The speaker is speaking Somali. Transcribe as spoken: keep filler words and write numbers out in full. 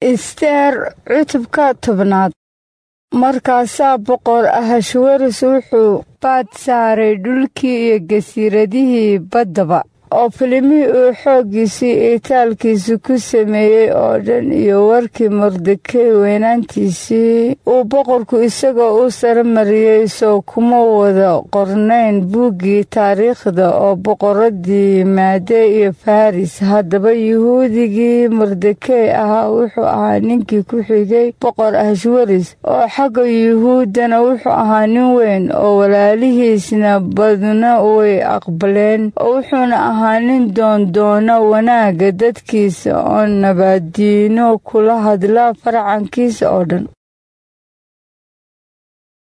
Isteer cutubka tobnaad. Markaasaa boqor Ahashweros wuxuu baad saaray dhulkii iyo gasiiradihii baddaba oo filimihii uu xooggiisii iyo taalkiisa ku sameeyey oo dhan iyo warkii Mordekay weynaantiisii uu boqorku isagoo u sare mariyey soo kuma wada qornayn buuggii taariikhda oo boqoradii Maade iyo Faris. Haddaba Yuhuudigii Mordekay ahaa wuxuu ahaa ninkii ku xigay boqor Ahashweros oo xagga Yuhuudana wuxuu ahaa nin weyn oo walaalihiisna badna way aqbaleen oo wuxuuna ahaa nin doondoona wanaagga dadkiisa oo nabadiino kula hadla farcankiisa oo dhan.